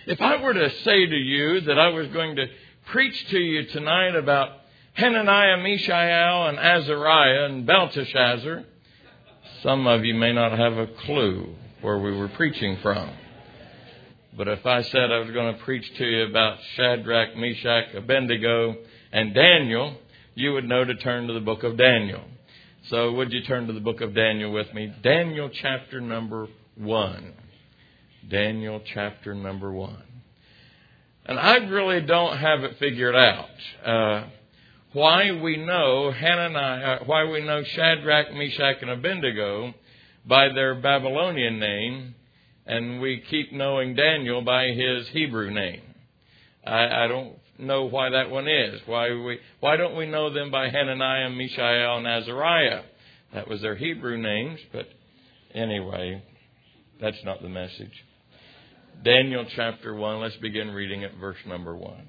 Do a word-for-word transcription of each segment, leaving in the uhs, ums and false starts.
If I were to say to you that I was going to preach to you tonight about Hananiah, Mishael, and Azariah, and Belteshazzar, some of you may not have a clue where we were preaching from. But if I said I was going to preach to you about Shadrach, Meshach, Abednego, and Daniel, you would know to turn to the book of Daniel. So would you turn to the book of Daniel with me? Daniel chapter number one. Daniel chapter number one. And I really don't have it figured out. Uh, why we know Hananiah, why we know Shadrach, Meshach, and Abednego by their Babylonian name, and we keep knowing Daniel by his Hebrew name. I, I don't know why that one is. Why we why don't we know them by Hananiah, Mishael, and Azariah? That was their Hebrew names, but anyway, that's not the message. Daniel chapter one, let's begin reading at verse number one.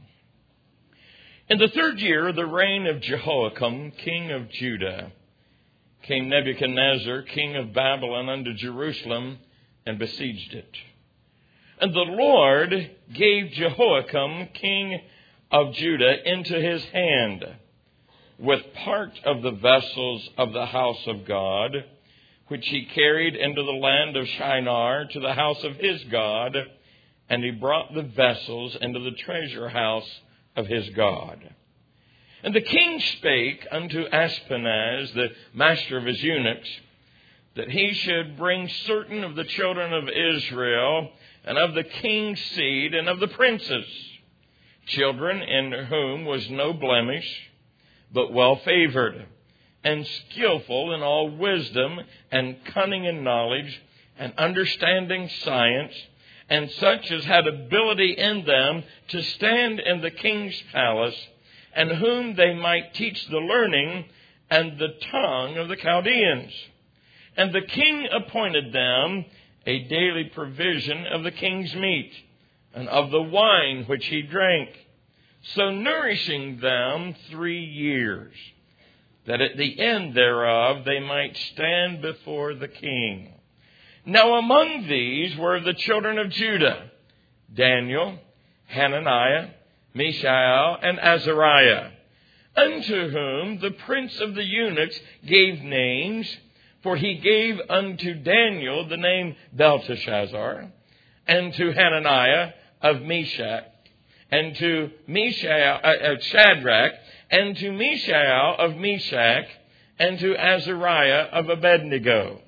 In the third year of the reign of Jehoiakim, king of Judah, came Nebuchadnezzar, king of Babylon, unto Jerusalem, and besieged it. And the Lord gave Jehoiakim, king of Judah, into his hand, with part of the vessels of the house of God, which he carried into the land of Shinar to the house of his God, and he brought the vessels into the treasure house of his God. And the king spake unto Ashpenaz, the master of his eunuchs, that he should bring certain of the children of Israel, and of the king's seed, and of the princes, children in whom was no blemish, but well favored, and skillful in all wisdom, and cunning in knowledge, and understanding science, and such as had ability in them to stand in the king's palace, and whom they might teach the learning and the tongue of the Chaldeans. And the king appointed them a daily provision of the king's meat, and of the wine which he drank, so nourishing them three years, that at the end thereof they might stand before the king. Now among these were the children of Judah, Daniel, Hananiah, Mishael, and Azariah, unto whom the prince of the eunuchs gave names, for he gave unto Daniel the name Belteshazzar, and to Hananiah of Meshach, and to Mishael, uh, uh, Shadrach, and to Mishael of Meshach, and to Azariah of Abednego.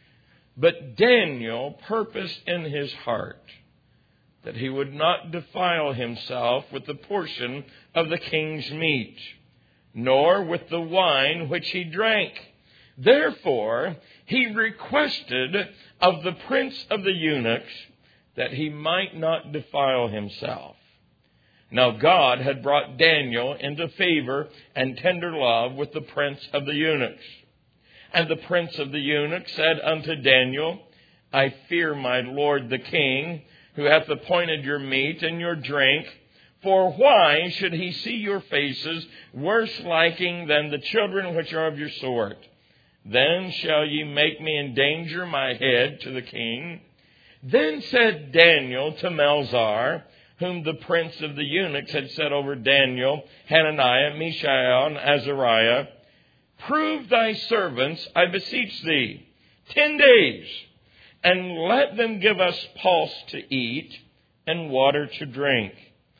But Daniel purposed in his heart that he would not defile himself with the portion of the king's meat, nor with the wine which he drank. Therefore he requested of the prince of the eunuchs that he might not defile himself. Now God had brought Daniel into favor and tender love with the prince of the eunuchs. And the prince of the eunuchs said unto Daniel, I fear my lord the king, who hath appointed your meat and your drink. For why should he see your faces worse liking than the children which are of your sort? Then shall ye make me endanger my head to the king. Then said Daniel to Melzar, whom the prince of the eunuchs had set over Daniel, Hananiah, Mishael, and Azariah, prove thy servants, I beseech thee, ten days, and let them give us pulse to eat and water to drink.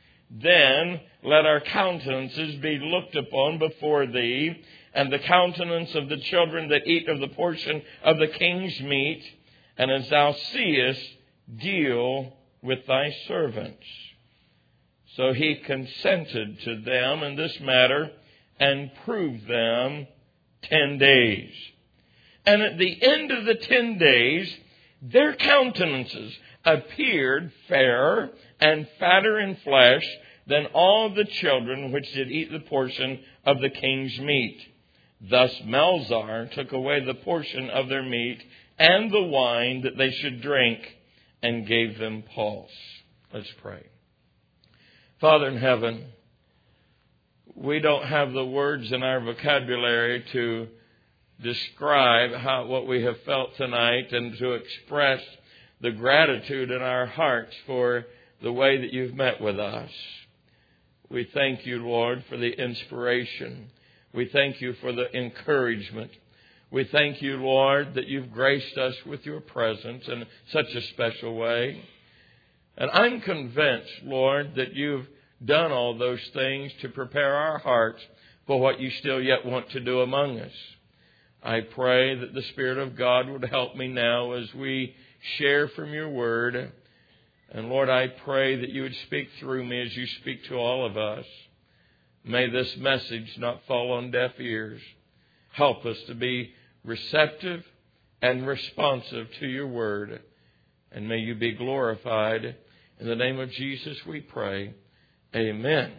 Then let our countenances be looked upon before thee, and the countenance of the children that eat of the portion of the king's meat, and as thou seest, deal with thy servants. So he consented to them in this matter, and proved them ten days. And at the end of the ten days, their countenances appeared fairer and fatter in flesh than all the children which did eat the portion of the king's meat. Thus Melzar took away the portion of their meat and the wine that they should drink, and gave them pulse. Let's pray. Father in heaven, we don't have the words in our vocabulary to describe how what we have felt tonight, and to express the gratitude in our hearts for the way that you've met with us. We thank you, Lord, for the inspiration. We thank you for the encouragement. We thank you, Lord, that you've graced us with your presence in such a special way. And I'm convinced, Lord, that you've done all those things to prepare our hearts for what you still yet want to do among us. I pray that the Spirit of God would help me now as we share from your word. And Lord, I pray that you would speak through me as you speak to all of us. May this message not fall on deaf ears. Help us to be receptive and responsive to your word. And may you be glorified. In the name of Jesus we pray. Amen.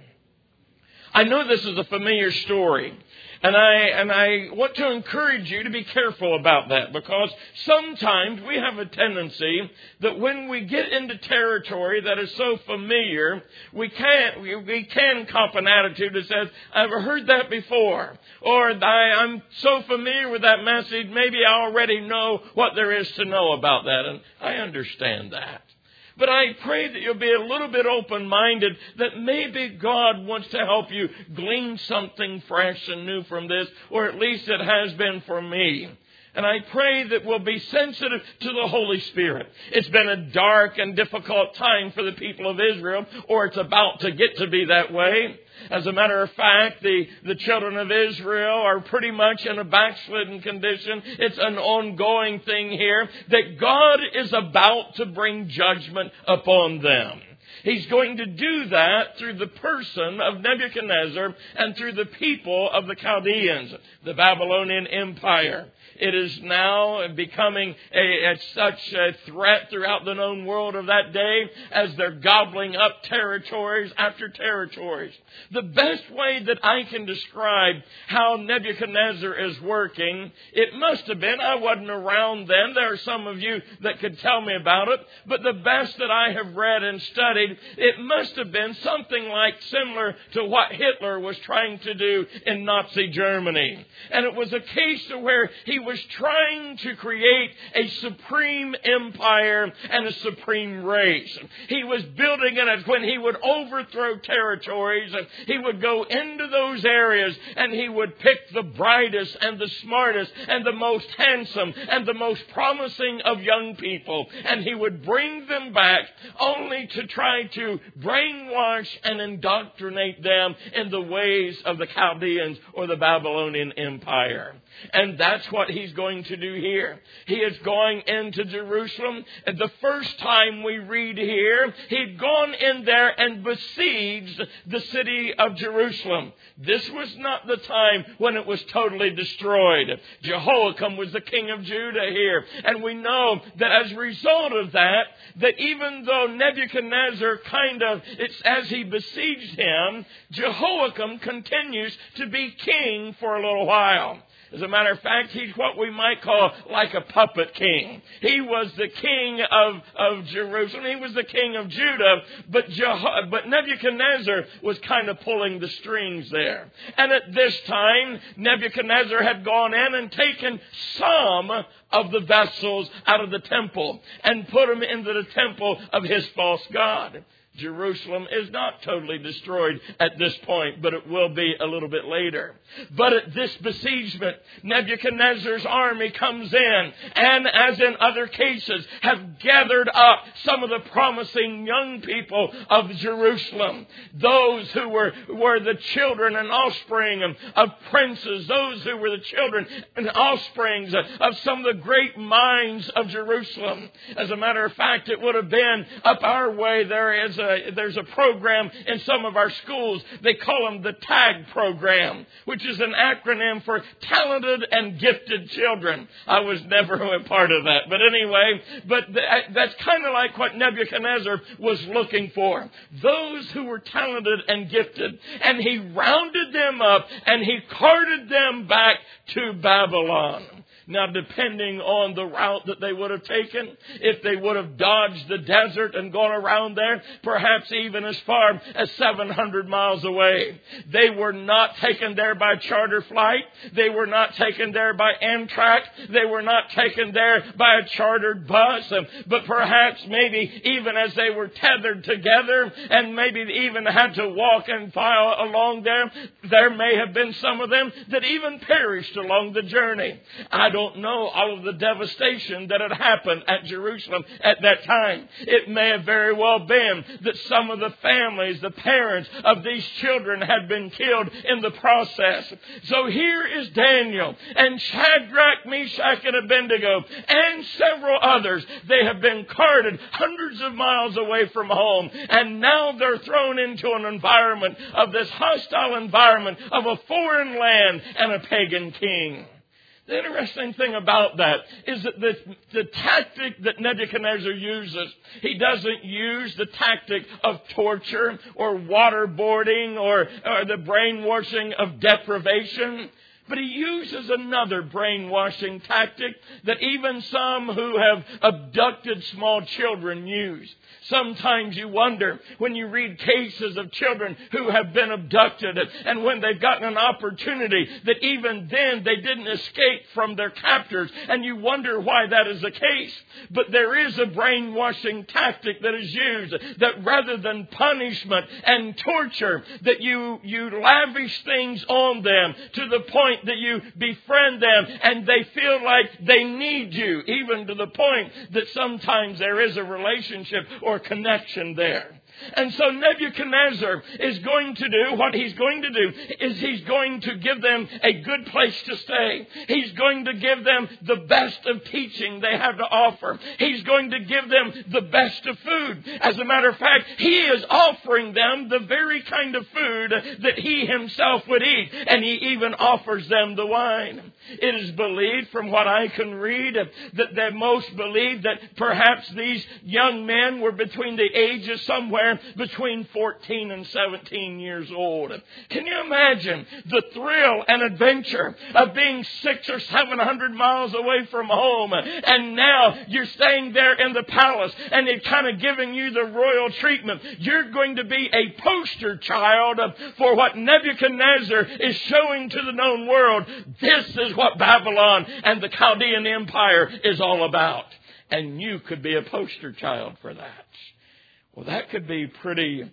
I know this is a familiar story, and I and I want to encourage you to be careful about that, because sometimes we have a tendency that when we get into territory that is so familiar, we can we, we can cop an attitude that says, "I've heard that before," or I, "I'm so familiar with that message, maybe I already know what there is to know about that," and I understand that. But I pray that you'll be a little bit open-minded, that maybe God wants to help you glean something fresh and new from this, or at least it has been for me. And I pray that we'll be sensitive to the Holy Spirit. It's been a dark and difficult time for the people of Israel, or it's about to get to be that way. As a matter of fact, the, the children of Israel are pretty much in a backslidden condition. It's an ongoing thing here that God is about to bring judgment upon them. He's going to do that through the person of Nebuchadnezzar and through the people of the Chaldeans, the Babylonian Empire. It is now becoming a, a, such a threat throughout the known world of that day as they're gobbling up territories after territories. The best way that I can describe how Nebuchadnezzar is working, it must have been, I wasn't around then, there are some of you that could tell me about it, but the best that I have read and studied, it must have been something like similar to what Hitler was trying to do in Nazi Germany. And it was a case to where he was trying to create a supreme empire and a supreme race. He was building it when he would overthrow territories, and he would go into those areas and he would pick the brightest and the smartest and the most handsome and the most promising of young people, and he would bring them back only to try to brainwash and indoctrinate them in the ways of the Chaldeans or the Babylonian Empire. And that's what he's going to do here. He is going into Jerusalem. And the first time we read here, he'd gone in there and besieged the city of Jerusalem. This was not the time when it was totally destroyed. Jehoiakim was the king of Judah here. And we know that as a result of that, that even though Nebuchadnezzar kind of, it's as he besieged him, Jehoiakim continues to be king for a little while. As a matter of fact, he's what we might call like a puppet king. He was the king of, of Jerusalem. He was the king of Judah. But, Jeho- but Nebuchadnezzar was kind of pulling the strings there. And at this time, Nebuchadnezzar had gone in and taken some of the vessels out of the temple and put them into the temple of his false god. Jerusalem is not totally destroyed at this point, but it will be a little bit later. But at this besiegement, Nebuchadnezzar's army comes in and, as in other cases, have gathered up some of the promising young people of Jerusalem. Those who were, were the children and offspring of, of princes. Those who were the children and offsprings of, of some of the great minds of Jerusalem. As a matter of fact, it would have been up our way. There is A, there's a program in some of our schools. They call them the TAG program, which is an acronym for Talented and Gifted Children. I was never a part of that. But anyway, but that's kind of like what Nebuchadnezzar was looking for. Those who were talented and gifted. And he rounded them up and he carted them back to Babylon. Now, depending on the route that they would have taken, if they would have dodged the desert and gone around there, perhaps even as far as seven hundred miles away. They were not taken there by charter flight. They were not taken there by Amtrak. They were not taken there by a chartered bus. But perhaps maybe even as they were tethered together and maybe even had to walk and file along there, there may have been some of them that even perished along the journey. I don't know all of the devastation that had happened at Jerusalem at that time. It may have very well been that some of the families, the parents of these children had been killed in the process. So here is Daniel and Shadrach, Meshach, and Abednego and several others. They have been carted hundreds of miles away from home, and now they're thrown into an environment of this hostile environment of a foreign land and a pagan king. The interesting thing about that is that the, the tactic that Nebuchadnezzar uses, he doesn't use the tactic of torture or waterboarding or, or the brainwashing of deprivation. But he uses another brainwashing tactic that even some who have abducted small children use. Sometimes you wonder when you read cases of children who have been abducted and when they've gotten an opportunity that even then they didn't escape from their captors, and you wonder why that is the case. But there is a brainwashing tactic that is used, that rather than punishment and torture, that you, you lavish things on them to the point that you befriend them and they feel like they need you, even to the point that sometimes there is a relationship or connection there. And so Nebuchadnezzar is going to do, what he's going to do is he's going to give them a good place to stay. He's going to give them the best of teaching they have to offer. He's going to give them the best of food. As a matter of fact, he is offering them the very kind of food that he himself would eat. And he even offers them the wine. It is believed, from what I can read, that they most believe that perhaps these young men were between the ages somewhere between fourteen and seventeen years old. Can you imagine the thrill and adventure of being six or seven hundred miles away from home, and now you're staying there in the palace and it's kind of giving you the royal treatment? You're going to be a poster child for what Nebuchadnezzar is showing to the known world. This is what Babylon and the Chaldean Empire is all about. And you could be a poster child for that. Well, that could be pretty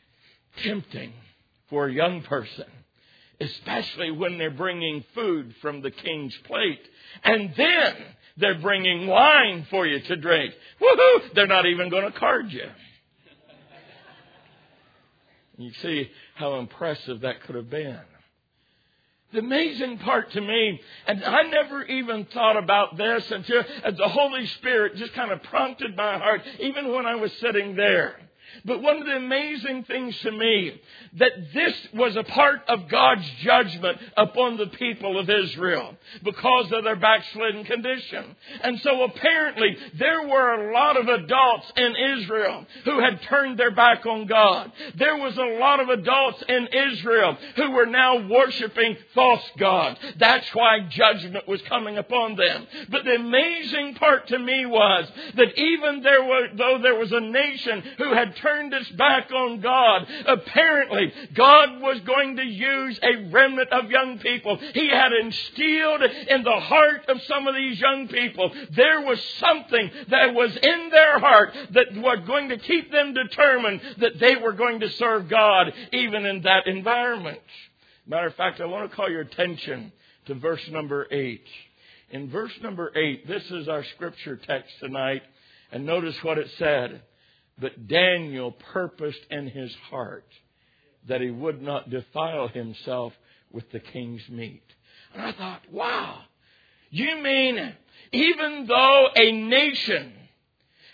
tempting for a young person, especially when they're bringing food from the king's plate. And then they're bringing wine for you to drink. Woohoo! They're not even going to card you. You see how impressive that could have been. The amazing part to me, and I never even thought about this until the Holy Spirit just kind of prompted my heart, even when I was sitting there. But one of the amazing things to me, that this was a part of God's judgment upon the people of Israel because of their backslidden condition. And so apparently there were a lot of adults in Israel who had turned their back on God. There was a lot of adults in Israel who were now worshiping false gods. That's why judgment was coming upon them. But the amazing part to me was that even there was, though there was a nation who had turned its back on God, apparently God was going to use a remnant of young people. He had instilled in the heart of some of these young people, there was something that was in their heart that was going to keep them determined that they were going to serve God even in that environment. Matter of fact, I want to call your attention to verse number eight. In verse number eight, this is our scripture text tonight. And notice what it said. But Daniel purposed in his heart that he would not defile himself with the king's meat. And I thought, wow, you mean even though a nation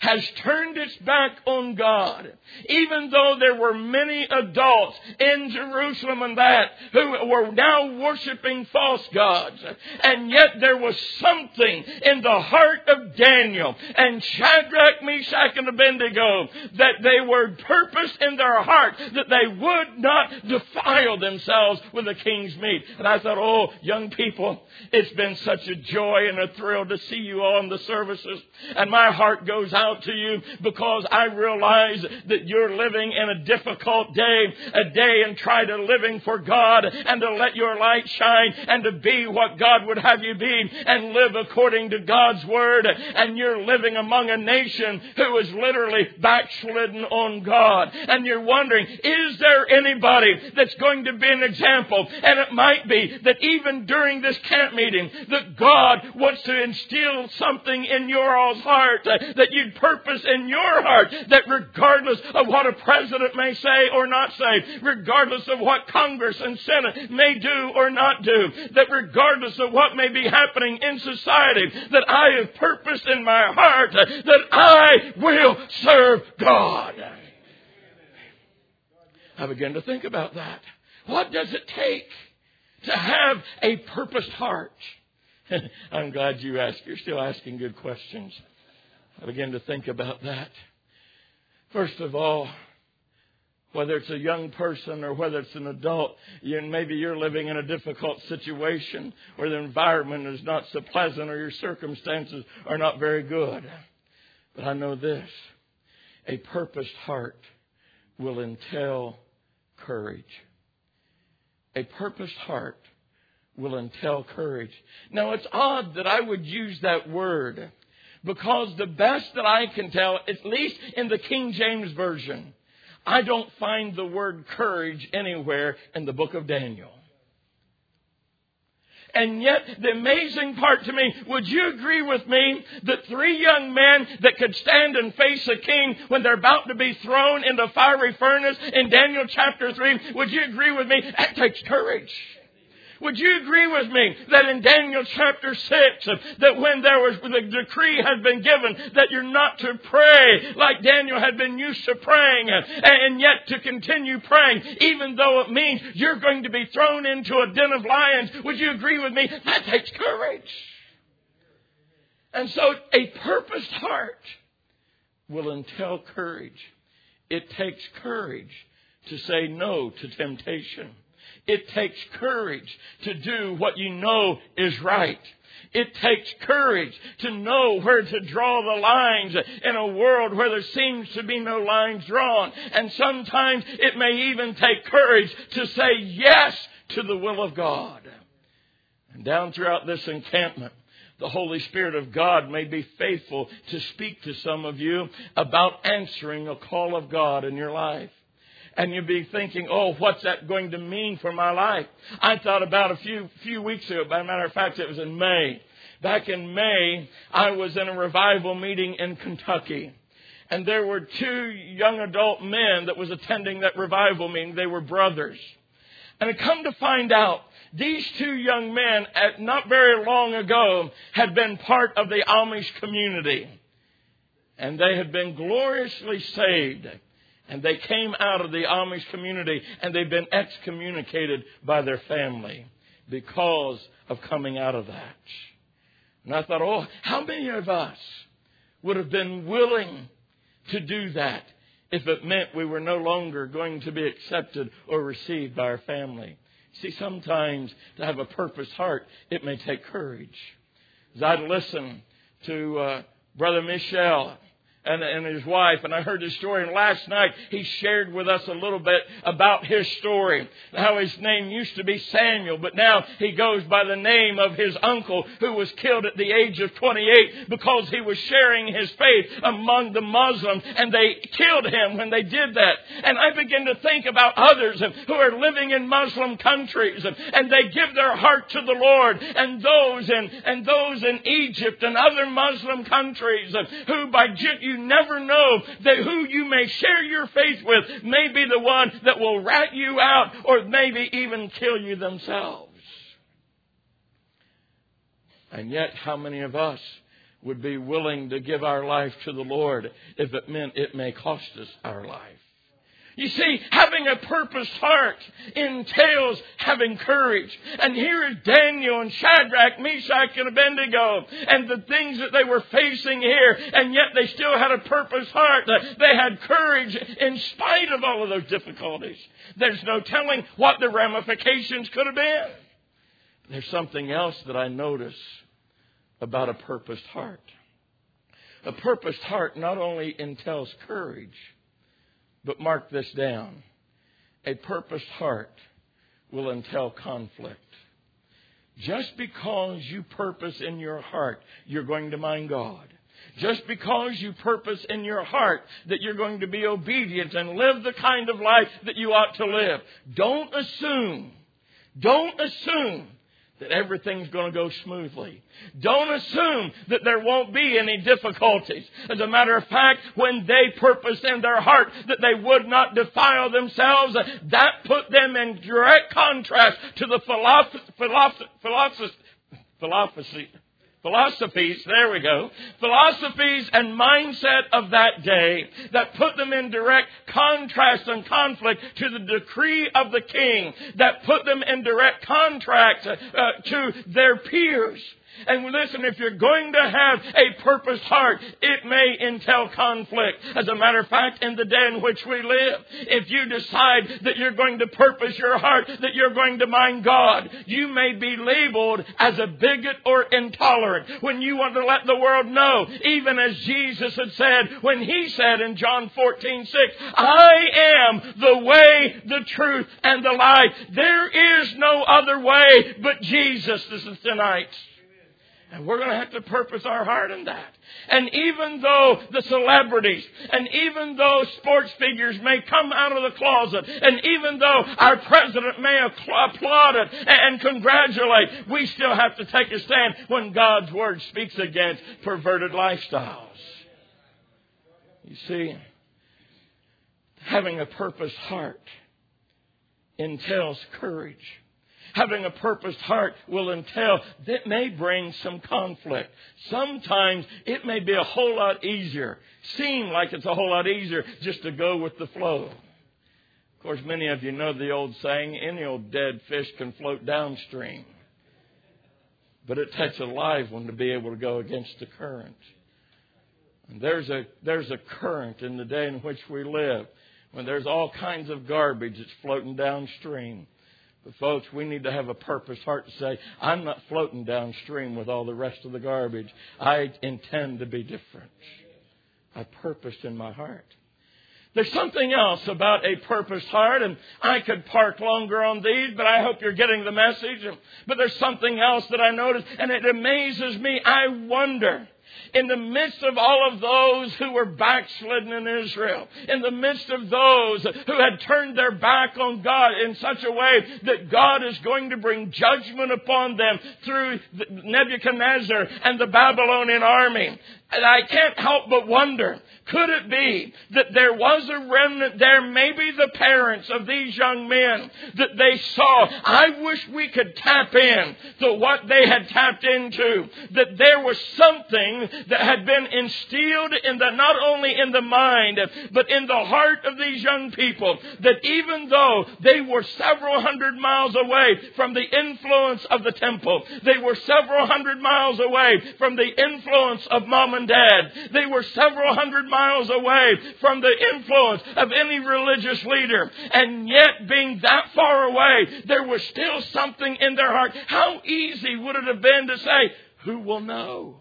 has turned its back on God. Even though there were many adults in Jerusalem and that who were now worshiping false gods. And yet there was something in the heart of Daniel and Shadrach, Meshach, and Abednego that they were purposed in their heart that they would not defile themselves with the king's meat. And I thought, oh, young people, it's been such a joy and a thrill to see you all in the services. And my heart goes out to you because I realize that you're living in a difficult day, a day and try to living for God and to let your light shine and to be what God would have you be and live according to God's word. And you're living among a nation who is literally backslidden on God. And you're wondering, is there anybody that's going to be an example? And it might be that even during this camp meeting, that God wants to instill something in your all's heart, that you'd purpose in your heart, that regardless of what a president may say or not say, regardless of what Congress and Senate may do or not do, that regardless of what may be happening in society, that I have purposed in my heart that I will serve God. I began to think about that. What does it take to have a purposed heart? I'm glad you asked. You're still asking good questions. I began to think about that. First of all, whether it's a young person or whether it's an adult, you, maybe you're living in a difficult situation where the environment is not so pleasant or your circumstances are not very good. But I know this, a purposed heart will entail courage. A purposed heart will entail courage. Now, it's odd that I would use that word because the best that I can tell, at least in the King James Version, I don't find the word courage anywhere in the book of Daniel. And yet, the amazing part to me, would you agree with me that three young men that could stand and face a king when they're about to be thrown into fiery furnace in Daniel chapter three, would you agree with me? That takes courage. Would you agree with me that in Daniel chapter six, that when there was the decree had been given that you're not to pray like Daniel had been used to praying, and yet to continue praying, even though it means you're going to be thrown into a den of lions, would you agree with me? That takes courage. And so a purposed heart will entail courage. It takes courage to say no to temptation. It takes courage to do what you know is right. It takes courage to know where to draw the lines in a world where there seems to be no lines drawn. And sometimes it may even take courage to say yes to the will of God. And down throughout this encampment, the Holy Spirit of God may be faithful to speak to some of you about answering a call of God in your life. And you'll be thinking, oh, what's that going to mean for my life? I thought about a few few weeks ago. By a matter of fact, it was in May. Back in May, I was in a revival meeting in Kentucky. And there were two young adult men that was attending that revival meeting. They were brothers. And I come to find out, these two young men, at not very long ago, had been part of the Amish community. And they had been gloriously saved. And they came out of the Amish community and they've been excommunicated by their family because of coming out of that. And I thought, oh, how many of us would have been willing to do that if it meant we were no longer going to be accepted or received by our family? See, sometimes to have a purposed heart, it may take courage. As I'd listen to uh, Brother Michel And, and his wife, and I heard his story. And last night he shared with us a little bit about his story, how his name used to be Samuel, but now he goes by the name of his uncle who was killed at the age of twenty-eight because he was sharing his faith among the Muslims, and they killed him when they did that. And I begin to think about others who are living in Muslim countries, and they give their heart to the Lord, and those in and those in Egypt and other Muslim countries who by you never know that who you may share your faith with may be the one that will rat you out or maybe even kill you themselves. And yet, how many of us would be willing to give our life to the Lord if it meant it may cost us our life. You see, having a purposed heart entails having courage. And here is Daniel and Shadrach, Meshach, and Abednego, and the things that they were facing here, and yet they still had a purposed heart. They had courage in spite of all of those difficulties. There's no telling what the ramifications could have been. There's something else that I notice about a purposed heart. A purposed heart not only entails courage, but mark this down. A purposed heart will entail conflict. Just because you purpose in your heart you're going to mind God, just because you purpose in your heart that you're going to be obedient and live the kind of life that you ought to live, don't assume, don't assume that everything's going to go smoothly. Don't assume that there won't be any difficulties. As a matter of fact, when they purposed in their heart that they would not defile themselves, that put them in direct contrast to the philosophy, philosophy, philosophy, philosophies, there we go, philosophies and mindset of that day that put them in direct contrast and conflict to the decree of the king, that put them in direct contrast uh, to their peers. And listen, if you're going to have a purposed heart, it may entail conflict. As a matter of fact, in the day in which we live, if you decide that you're going to purpose your heart, that you're going to mind God, you may be labeled as a bigot or intolerant when you want to let the world know, even as Jesus had said when He said in John fourteen six, I am the way, the truth, and the life. There is no other way but Jesus. This is tonight. And we're going to have to purpose our heart in that. And even though the celebrities and even though sports figures may come out of the closet, and even though our president may applaud it and congratulate, we still have to take a stand when God's Word speaks against perverted lifestyles. You see, having a purposed heart entails courage. Having a purposed heart will entail, that may bring some conflict. Sometimes it may be a whole lot easier, seem like it's a whole lot easier just to go with the flow. Of course, many of you know the old saying, any old dead fish can float downstream. But it takes a live one to be able to go against the current. And there's a, there's a current in the day in which we live, when there's all kinds of garbage that's floating downstream. But folks, we need to have a purposed heart to say, I'm not floating downstream with all the rest of the garbage. I intend to be different. I purposed in my heart. There's something else about a purposed heart, and I could park longer on these, but I hope you're getting the message. But there's something else that I noticed, and it amazes me. I wonder, in the midst of all of those who were backslidden in Israel, in the midst of those who had turned their back on God in such a way that God is going to bring judgment upon them through Nebuchadnezzar and the Babylonian army. And I can't help but wonder, could it be that there was a remnant there, maybe the parents of these young men, that they saw, I wish we could tap in to what they had tapped into, that there was something that had been instilled in the, not only in the mind, but in the heart of these young people, that even though they were several hundred miles away from the influence of the temple, they were several hundred miles away from the influence of mom and dad, they were several hundred miles away from the influence of any religious leader, and yet being that far away, there was still something in their heart. How easy would it have been to say, who will know?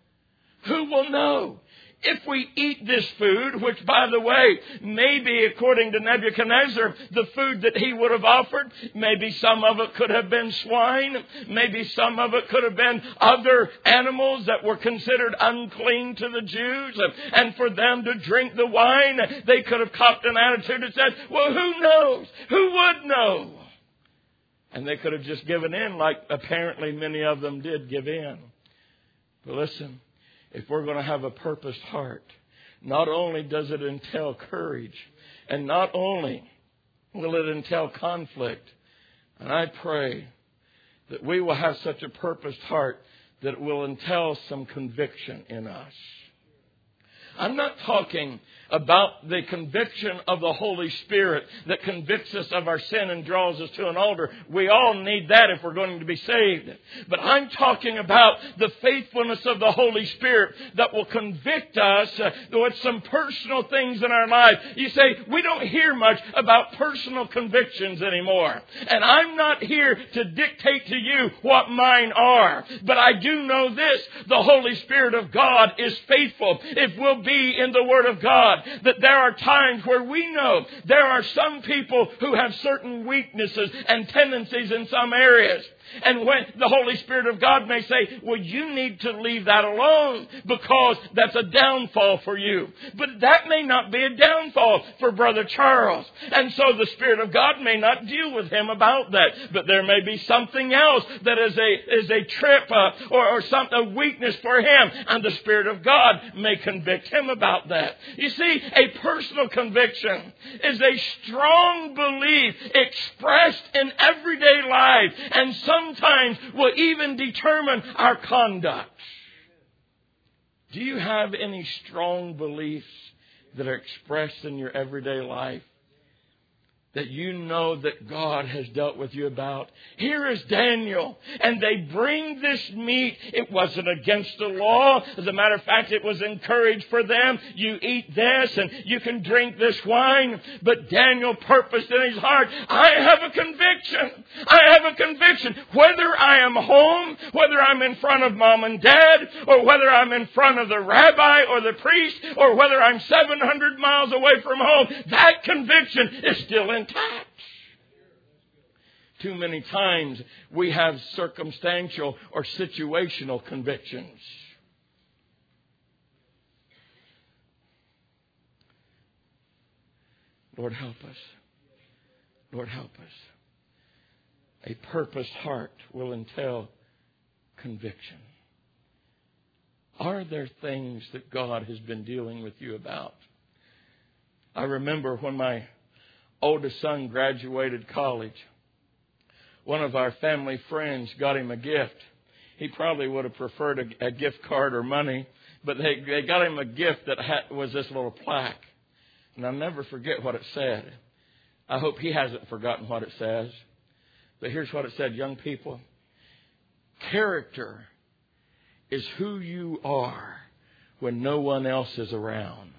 Who will know? If we eat this food, which, by the way, maybe according to Nebuchadnezzar, the food that he would have offered, maybe some of it could have been swine, maybe some of it could have been other animals that were considered unclean to the Jews, and for them to drink the wine, they could have copped an attitude and said, well, who knows? Who would know? And they could have just given in, like apparently many of them did give in. But listen, if we're going to have a purposed heart, not only does it entail courage, and not only will it entail conflict, and I pray that we will have such a purposed heart that will entail some conviction in us. I'm not talking about the conviction of the Holy Spirit that convicts us of our sin and draws us to an altar. We all need that if we're going to be saved. But I'm talking about the faithfulness of the Holy Spirit that will convict us uh, with some personal things in our life. You say, we don't hear much about personal convictions anymore. And I'm not here to dictate to you what mine are. But I do know this, the Holy Spirit of God is faithful. If we'll be in the Word of God, that there are times where we know there are some people who have certain weaknesses and tendencies in some areas. And when the Holy Spirit of God may say, well, you need to leave that alone because that's a downfall for you. But that may not be a downfall for Brother Charles. And so the Spirit of God may not deal with him about that. But there may be something else that is a, is a trip uh, or, or some, a weakness for him. And the Spirit of God may convict him about that. You see, a personal conviction is a strong belief expressed in everyday life. And some sometimes will even determine our conduct. Do you have any strong beliefs that are expressed in your everyday life that you know that God has dealt with you about? Here is Daniel, and they bring this meat. It wasn't against the law. As a matter of fact, it was encouraged for them. You eat this and you can drink this wine. But Daniel purposed in his heart, I have a conviction. I have a conviction. Whether I am home, whether I'm in front of mom and dad, or whether I'm in front of the rabbi or the priest, or whether I'm seven hundred miles away from home, that conviction is still intact. Too many times we have circumstantial or situational convictions. Lord, help us. Lord, help us. A purposed heart will entail conviction. Are there things that God has been dealing with you about? I remember when my oldest son graduated college, one of our family friends got him a gift. He probably would have preferred a, a gift card or money, but they, they got him a gift that had, was this little plaque. And I'll never forget what it said. I hope he hasn't forgotten what it says. But here's what it said, young people. Character is who you are when no one else is around.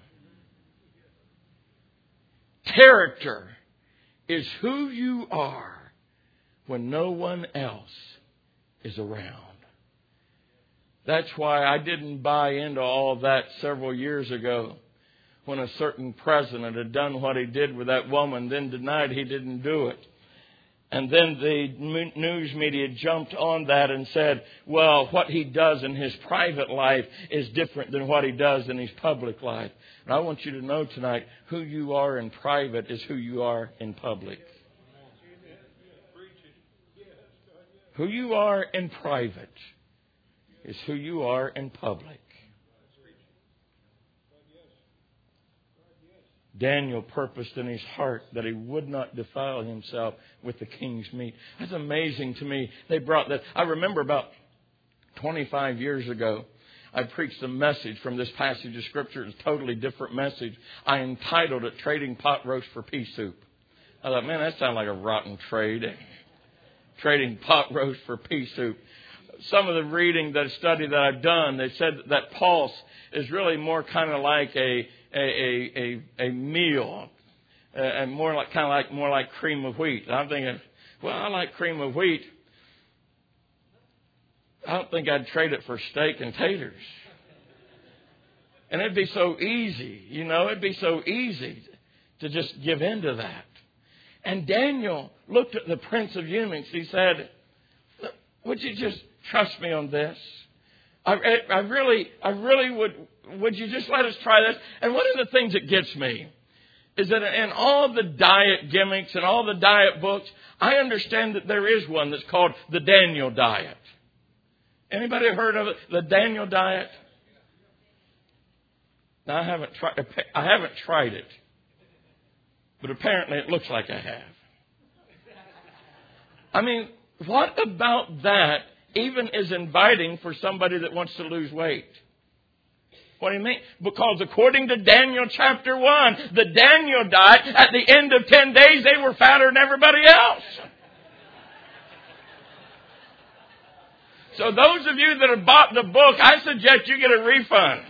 Character is who you are when no one else is around. That's why I didn't buy into all that several years ago when a certain president had done what he did with that woman, then denied he didn't do it. And then the news media jumped on that and said, well, what he does in his private life is different than what he does in his public life. And I want you to know tonight, who you are in private is who you are in public. Who you are in private is who you are in public. Daniel purposed in his heart that he would not defile himself with the king's meat. That's amazing to me. They brought that. I remember about twenty-five years ago, I preached a message from this passage of Scripture. It's a totally different message. I entitled it, Trading Pot Roast for Pea Soup. I thought, man, that sounds like a rotten trade. Trading pot roast for pea soup. Some of the reading, that study that I've done, they said that pulse is really more kind of like a a a a, a meal, uh, and more like kind of like more like cream of wheat. I'm thinking, well, I like cream of wheat. I don't think I'd trade it for steak and taters. And it'd be so easy, you know, it'd be so easy to just give in to that. And Daniel looked at the prince of eunuchs. He said, would you just trust me on this? I, I really, I really would, would you just let us try this? And one of the things that gets me is that in all the diet gimmicks and all the diet books, I understand that there is one that's called the Daniel diet. Anybody heard of it? The Daniel diet? Now, I haven't tried, I haven't tried it. But apparently it looks like I have. I mean, what about that even is inviting for somebody that wants to lose weight. What do you mean? Because according to Daniel chapter one, the Daniel diet, at the end of ten days, they were fatter than everybody else. So those of you that have bought the book, I suggest you get a refund.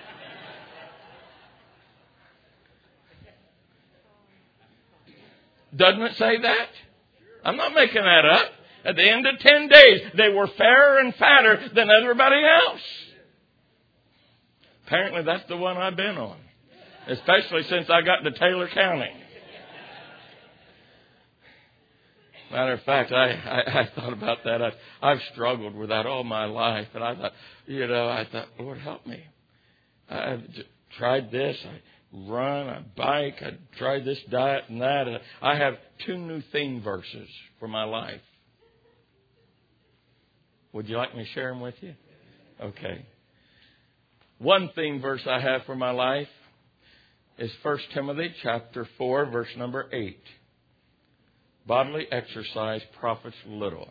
Doesn't it say that? I'm not making that up. At the end of ten days, they were fairer and fatter than everybody else. Apparently that's the one I've been on. Especially since I got to Taylor County. Matter of fact, I, I, I thought about that. I, I've struggled with that all my life. And I thought, you know, I thought, Lord, help me. I've tried this. I run, I bike. I tried this diet and that. And I have two new theme verses for my life. Would you like me to share them with you? Okay. One theme verse I have for my life is First Timothy chapter four, verse number eight. Bodily exercise profits little.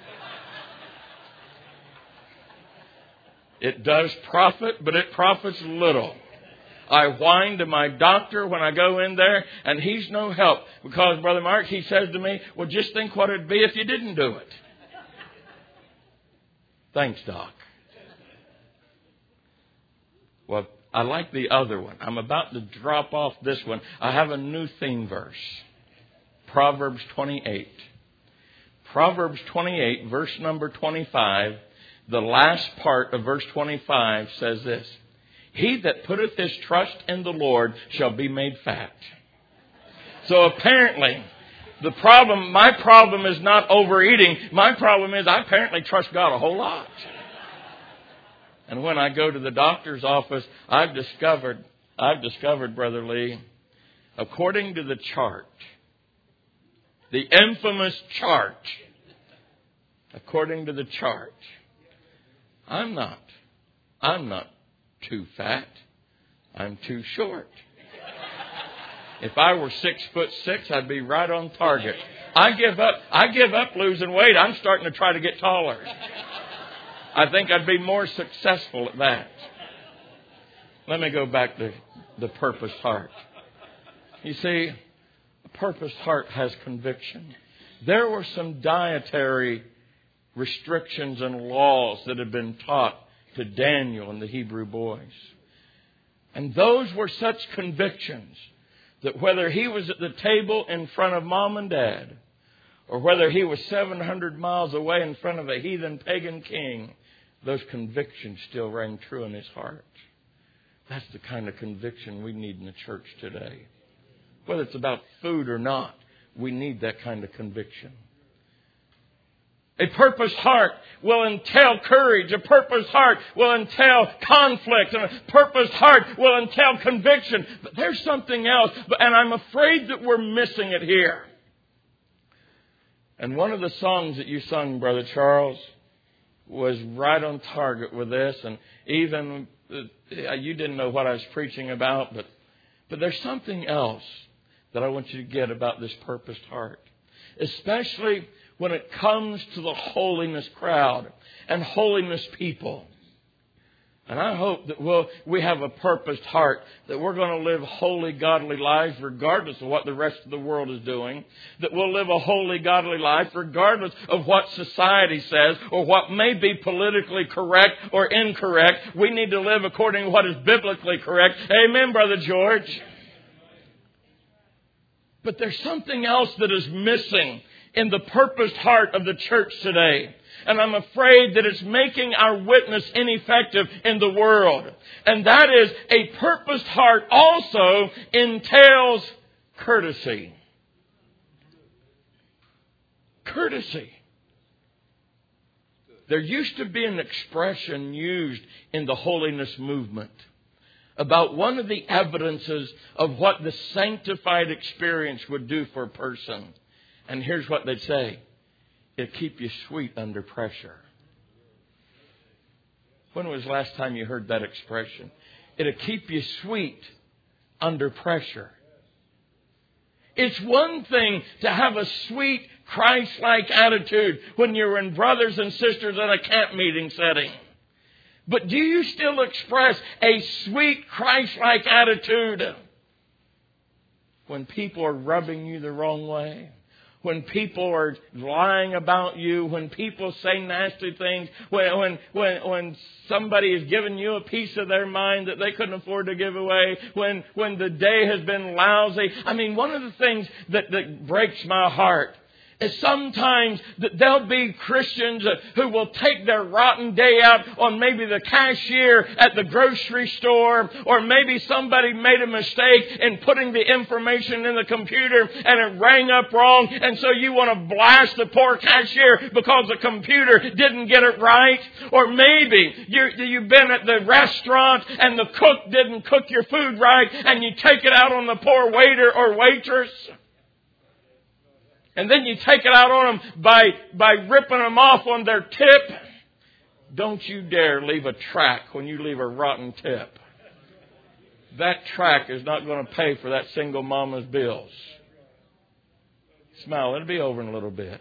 It does profit, but it profits little. I whine to my doctor when I go in there, and he's no help. Because, Brother Mark, he says to me, well, just think what it'd be if you didn't do it. Thanks, Doc. Well, I like the other one. I'm about to drop off this one. I have a new theme verse. Proverbs twenty-eight. Proverbs twenty-eight, verse number twenty-five. The last part of verse twenty-five says this. He that putteth his trust in the Lord shall be made fat. So apparently, the problem, my problem is not overeating. My problem is I apparently trust God a whole lot. And when I go to the doctor's office, I've discovered, I've discovered, Brother Lee, according to the chart, the infamous chart, according to the chart, I'm not, I'm not too fat. I'm too short. If I were six foot six, I'd be right on target. I give up, I give up losing weight. I'm starting to try to get taller. I think I'd be more successful at that. Let me go back to the purposed heart. You see, a purposed heart has conviction. There were some dietary restrictions and laws that had been taught to Daniel and the Hebrew boys. And those were such convictions that whether he was at the table in front of mom and dad, or whether he was seven hundred miles away in front of a heathen pagan king, those convictions still rang true in his heart. That's the kind of conviction we need in the church today. Whether it's about food or not, we need that kind of conviction. A purposed heart will entail courage. A purposed heart will entail conflict. And a purposed heart will entail conviction. But there's something else. And I'm afraid that we're missing it here. And one of the songs that you sung, Brother Charles, was right on target with this. And even uh, you didn't know what I was preaching about. But, but there's something else that I want you to get about this purposed heart. Especially when it comes to the holiness crowd and holiness people. And I hope that we'll, we have a purposed heart, that we're going to live holy, godly lives regardless of what the rest of the world is doing. That we'll live a holy, godly life regardless of what society says or what may be politically correct or incorrect. We need to live according to what is biblically correct. Amen, Brother George. But there's something else that is missing in the purposed heart of the church today. And I'm afraid that it's making our witness ineffective in the world. And that is, a purposed heart also entails courtesy. Courtesy. There used to be an expression used in the holiness movement about one of the evidences of what the sanctified experience would do for a person. And here's what they'd say. It'll keep you sweet under pressure. When was the last time you heard that expression? It'll keep you sweet under pressure. It's one thing to have a sweet Christ-like attitude when you're in brothers and sisters in a camp meeting setting. But do you still express a sweet Christ-like attitude when people are rubbing you the wrong way? When people are lying about you, when people say nasty things, when, when, when, when somebody has given you a piece of their mind that they couldn't afford to give away, when, when the day has been lousy. I mean, one of the things that, that breaks my heart is sometimes that there'll be Christians who will take their rotten day out on maybe the cashier at the grocery store, or maybe somebody made a mistake in putting the information in the computer and it rang up wrong, and so you want to blast the poor cashier because the computer didn't get it right. Or maybe you, you've been at the restaurant and the cook didn't cook your food right, and you take it out on the poor waiter or waitress. And then you take it out on them by, by ripping them off on their tip. Don't you dare leave a track when you leave a rotten tip. That track is not going to pay for that single mama's bills. Smile, it'll be over in a little bit.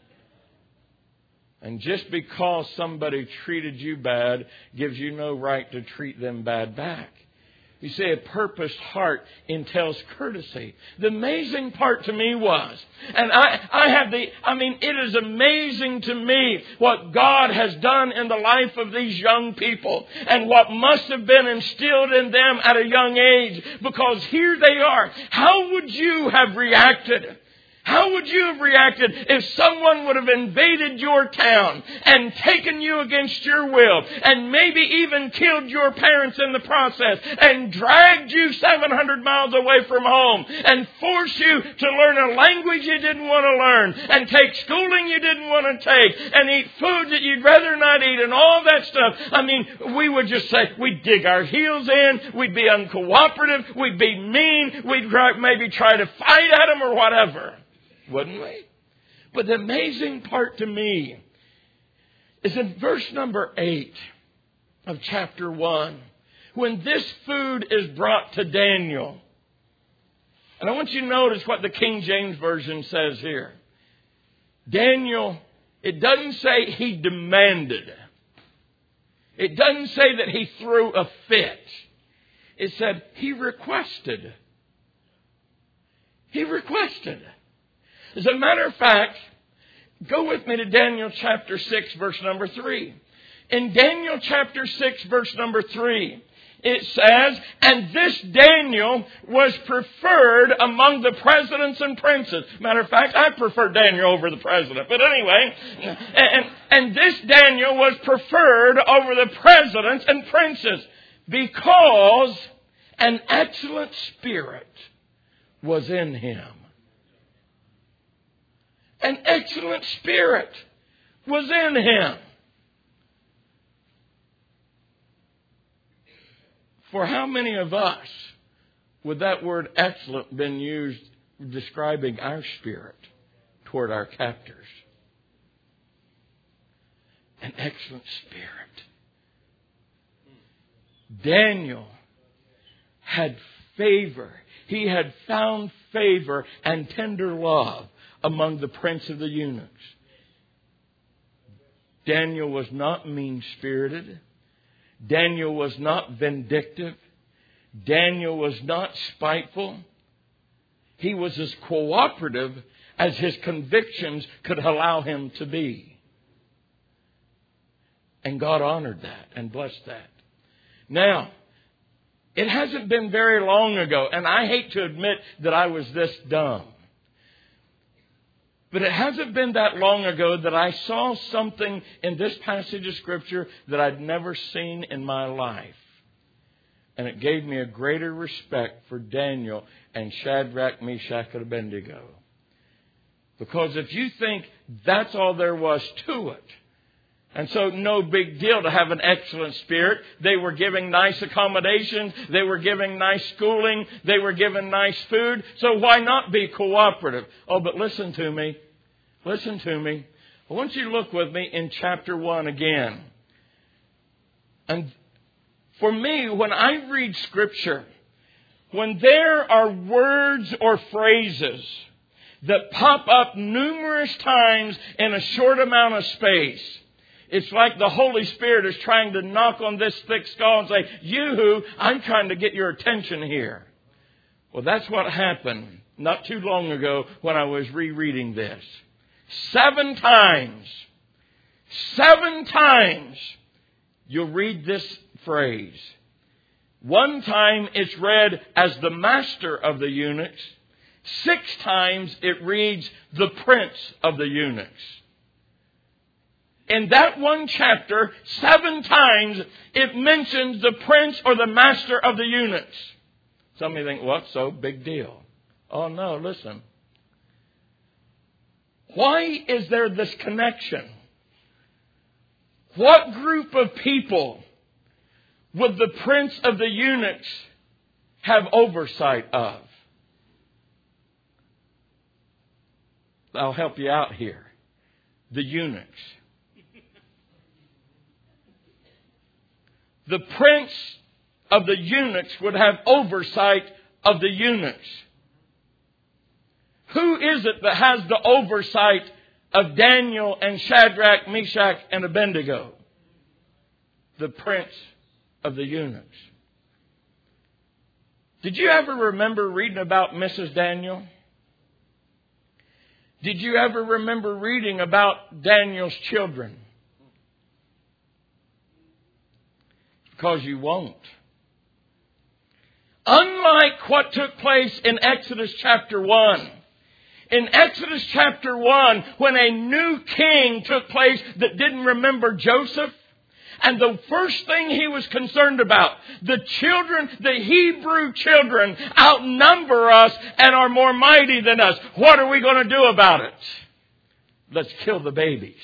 And just because somebody treated you bad gives you no right to treat them bad back. You see, a purposed heart entails courtesy. The amazing part to me was, and I, I have the, I mean, it is amazing to me what God has done in the life of these young people and what must have been instilled in them at a young age, because here they are. How would you have reacted? How would you have reacted if someone would have invaded your town and taken you against your will and maybe even killed your parents in the process and dragged you seven hundred miles away from home and forced you to learn a language you didn't want to learn and take schooling you didn't want to take and eat food that you'd rather not eat and all that stuff? I mean, we would just say, we'd dig our heels in, we'd be uncooperative, we'd be mean, we'd maybe try to fight at them or whatever. Wouldn't we? But the amazing part to me is in verse number eight of chapter one, when this food is brought to Daniel. And I want you to notice what the King James Version says here. Daniel, it doesn't say he demanded. It doesn't say that he threw a fit. It said he requested. He requested. As a matter of fact, go with me to Daniel chapter six, verse number three. In Daniel chapter six, verse number three, it says, and this Daniel was preferred among the presidents and princes. Matter of fact, I prefer Daniel over the president. But anyway, and, and this Daniel was preferred over the presidents and princes because an excellent spirit was in him. An excellent spirit was in him. For how many of us would that word excellent been used describing our spirit toward our captors? An excellent spirit. Daniel had favor. He had found favor and tender love among the prince of the eunuchs. Daniel was not mean-spirited. Daniel was not vindictive. Daniel was not spiteful. He was as cooperative as his convictions could allow him to be. And God honored that and blessed that. Now, it hasn't been very long ago, and I hate to admit that I was this dumb. But it hasn't been that long ago that I saw something in this passage of Scripture that I'd never seen in my life. And it gave me a greater respect for Daniel and Shadrach, Meshach, and Abednego. Because if you think that's all there was to it, and so no big deal to have an excellent spirit. They were giving nice accommodations. They were giving nice schooling. They were given nice food. So why not be cooperative? Oh, but listen to me. Listen to me. I want you to look with me in chapter one again. And for me, when I read Scripture, when there are words or phrases that pop up numerous times in a short amount of space. It's like the Holy Spirit is trying to knock on this thick skull and say, "Yoo-hoo, I'm trying to get your attention here." Well, that's what happened not too long ago when I was rereading this. Seven times, seven times, you'll read this phrase. One time it's read as the master of the eunuchs. Six times it reads the prince of the eunuchs. In that one chapter, seven times it mentions the prince or the master of the eunuchs. Some of you think, what? So big deal. Oh no, listen. Why is there this connection? What group of people would the prince of the eunuchs have oversight of? I'll help you out here. The eunuchs. The prince of the eunuchs would have oversight of the eunuchs. Who is it that has the oversight of Daniel and Shadrach, Meshach, and Abednego? The prince of the eunuchs. Did you ever remember reading about Missus Daniel? Did you ever remember reading about Daniel's children? Because you won't. Unlike what took place in Exodus chapter one. In Exodus chapter one, when a new king took place that didn't remember Joseph, and the first thing he was concerned about, the children, the Hebrew children, outnumber us and are more mighty than us. What are we going to do about it? Let's kill the babies.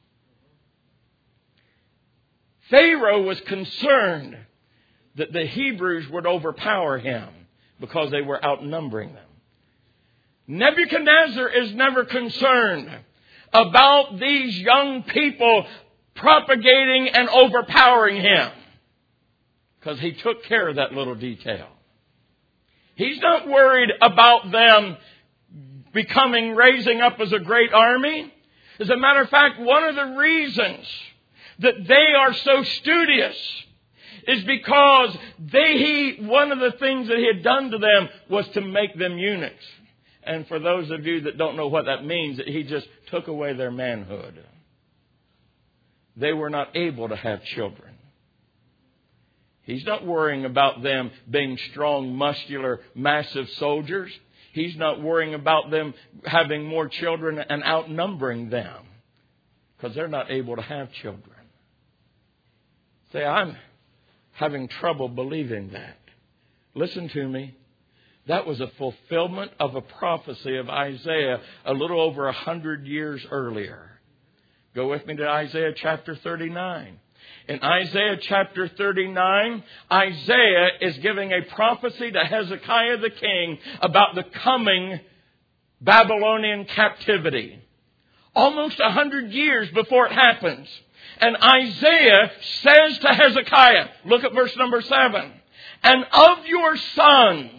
Pharaoh was concerned that the Hebrews would overpower him because they were outnumbering them. Nebuchadnezzar is never concerned about these young people propagating and overpowering him because he took care of that little detail. He's not worried about them becoming, raising up as a great army. As a matter of fact, one of the reasons that they are so studious is because they, he, one of the things that he had done to them was to make them eunuchs. And for those of you that don't know what that means, he just took away their manhood. They were not able to have children. He's not worrying about them being strong, muscular, massive soldiers. He's not worrying about them having more children and outnumbering them because they're not able to have children. Say, I'm having trouble believing that. Listen to me. That was a fulfillment of a prophecy of Isaiah a little over a hundred years earlier. Go with me to Isaiah chapter thirty-nine. In Isaiah chapter thirty-nine, Isaiah is giving a prophecy to Hezekiah the king about the coming Babylonian captivity. Almost a hundred years before it happens. And Isaiah says to Hezekiah, look at verse number seven, and of your sons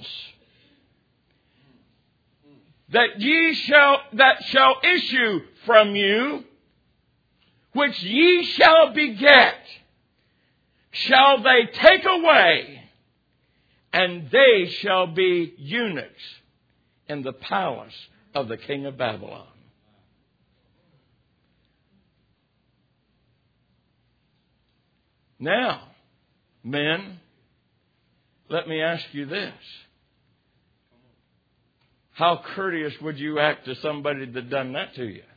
that ye shall, that shall issue from you, which ye shall beget, shall they take away, and they shall be eunuchs in the palace of the king of Babylon. Now, men, let me ask you this. How courteous would you act to somebody that done that to you?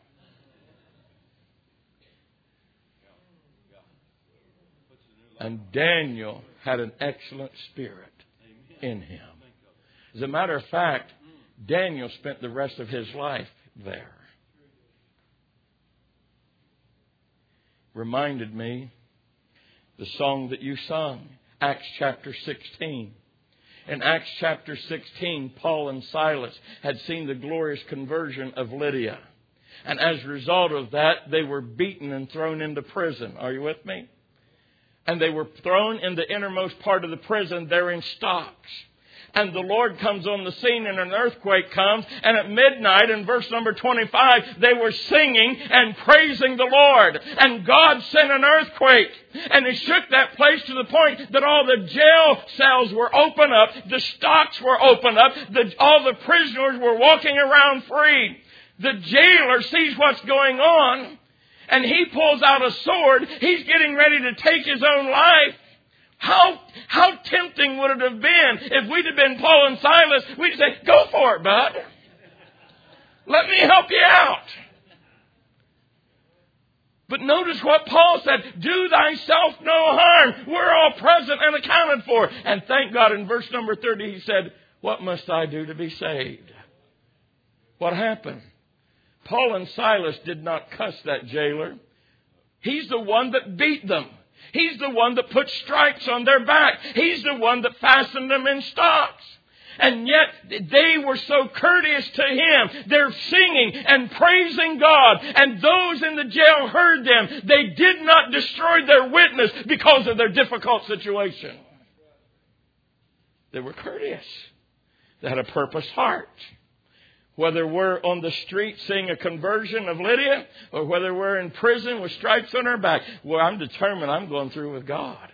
And Daniel had an excellent spirit in him. As a matter of fact, Daniel spent the rest of his life there. Reminded me the song that you sung, Acts chapter sixteen. In Acts chapter sixteen, Paul and Silas had seen the glorious conversion of Lydia. And as a result of that, they were beaten and thrown into prison. Are you with me? And they were thrown in the innermost part of the prison. They're in stocks. And the Lord comes on the scene and an earthquake comes. And at midnight, in verse number twenty-five, they were singing and praising the Lord. And God sent an earthquake. And it shook that place to the point that all the jail cells were open up. The stocks were open up. The, all the prisoners were walking around free. The jailer sees what's going on. And he pulls out a sword. He's getting ready to take his own life. How, how tempting would it have been if we'd have been Paul and Silas? We'd say, go for it, bud. Let me help you out. But notice what Paul said, do thyself no harm. We're all present and accounted for. And thank God in verse number thirty he said, what must I do to be saved? What happened? Paul and Silas did not cuss that jailer. He's the one that beat them. He's the one that put stripes on their back. He's the one that fastened them in stocks. And yet they were so courteous to him. They're singing and praising God. And those in the jail heard them. They did not destroy their witness because of their difficult situation. They were courteous. They had a purpose heart. Whether we're on the street seeing a conversion of Lydia, or whether we're in prison with stripes on our back, well, I'm determined I'm going through with God.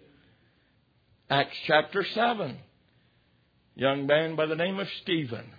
Acts chapter seven. Young man by the name of Stephen.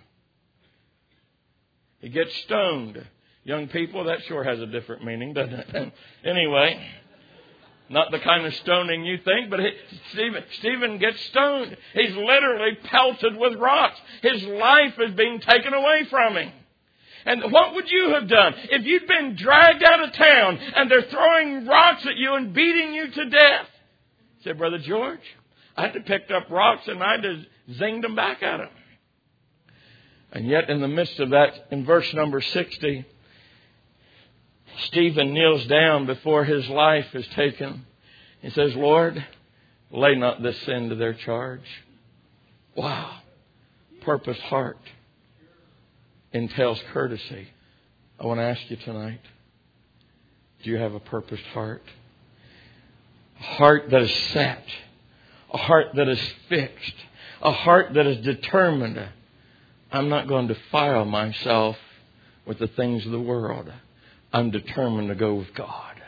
He gets stoned. Young people, that sure has a different meaning, doesn't it? Anyway, not the kind of stoning you think, but he, Stephen, Stephen gets stoned. He's literally pelted with rocks. His life is being taken away from him. And what would you have done if you'd been dragged out of town and they're throwing rocks at you and beating you to death? He said, Brother George, I'd have picked up rocks and I'd have zinged them back at him. And yet in the midst of that, in verse number sixty, Stephen kneels down before his life is taken. He says, Lord, lay not this sin to their charge. Wow. Purpose heart entails courtesy. I want to ask you tonight, do you have a purposed heart? A heart that is set. A heart that is fixed. A heart that is determined. I'm not going to defile myself with the things of the world. I'm determined to go with God.